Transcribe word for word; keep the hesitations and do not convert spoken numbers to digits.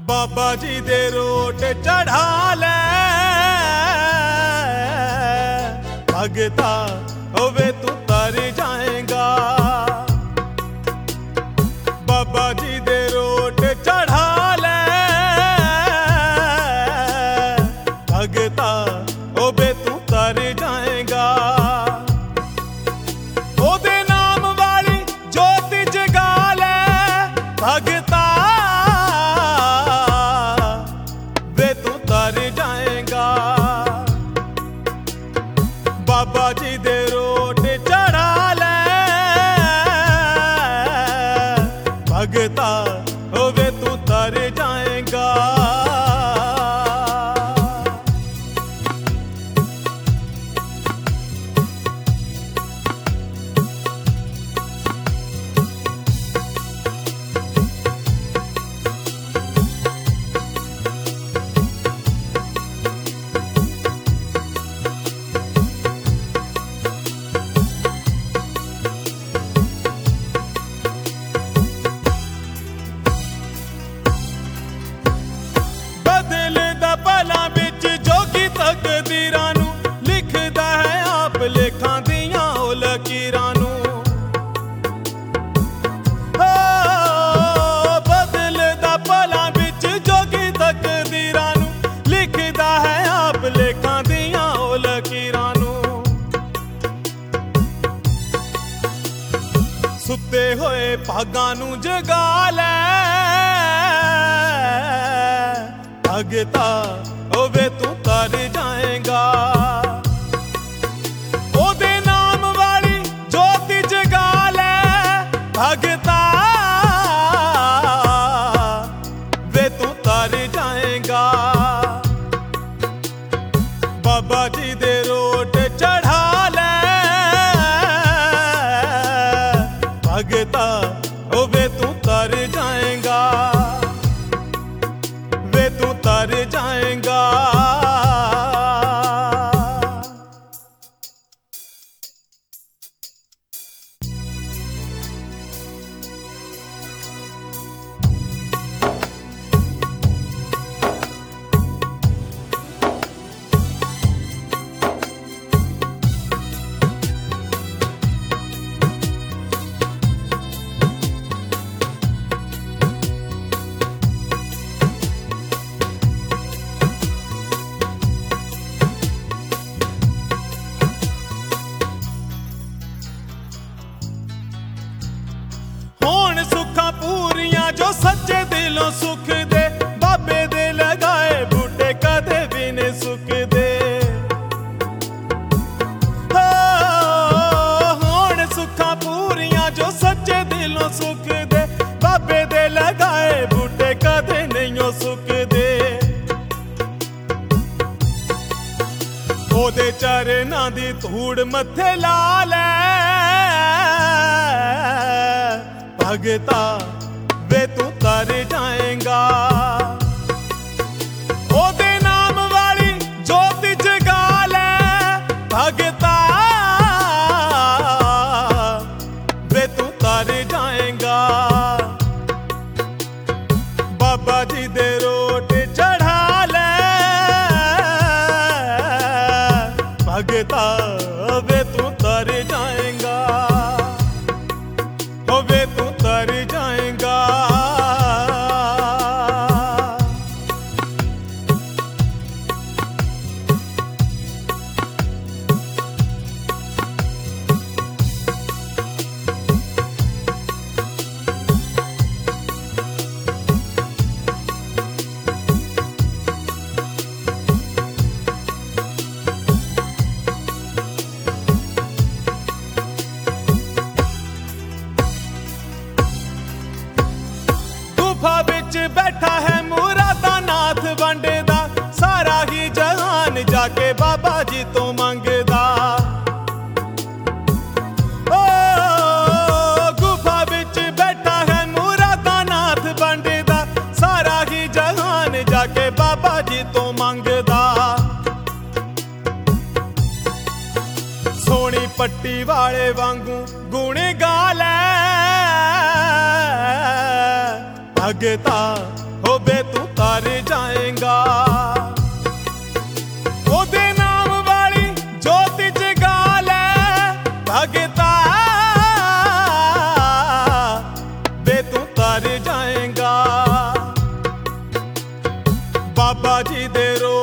Baba ji they wrote चढ़ा ले भगता होवे तू तर जाएगा। बाबा जी दे रोट चढ़ा ले भगता होवे तू तर जाएगा। ओदे नाम वाली ज्योति जगा ले भगता बाबा जी दे रोट चढ़ा ले भगता होवे तू तर जाएगा। सुते होए भागां नू जगा ले भगता होवे तू तर जाएगा। ओदे नाम वाली ज्योति जगा ले भगता वे तू तर जाएगा। बाबा जी दे रोट चढ़ा ले भगता होवे तू तर जाएगा। वे तू तर जाएगा। होण सुखा पूरियां जो सच्चे दिलों सुख दे बाबे दे लगाए बूटे कदे भी ने सुख दे। होण सुखा पूरियां जो सच्चे दिलों सुख दे बाबे दे लगाए बूटे कदे नहीं सुख दे। ओदे चरनां दी धूड़ मत्थे ला ले भगता वे तू तर जाएगा। ओदे नाम वाली ज्योति जगा ले भगता वे तू तर जाएगा। बाबा जी दे रोट चढ़ा ले भगता वे तू तर जाएगा। वे तू तर जाएगा। गुफा विच बैठा है मुरादा नाथ वंडदा सारा ही जहान जाके बाबा जी तो मंगदा। ओ गुफा विच बैठा है मुरादा नाथ वंडदा सारा ही जहान जाके बाबा जी तो मंगदा। सोनी पट्टी वाले वांगू गुण गा ले भगता होवे तू तर जाएगा। बाबा जी दे रो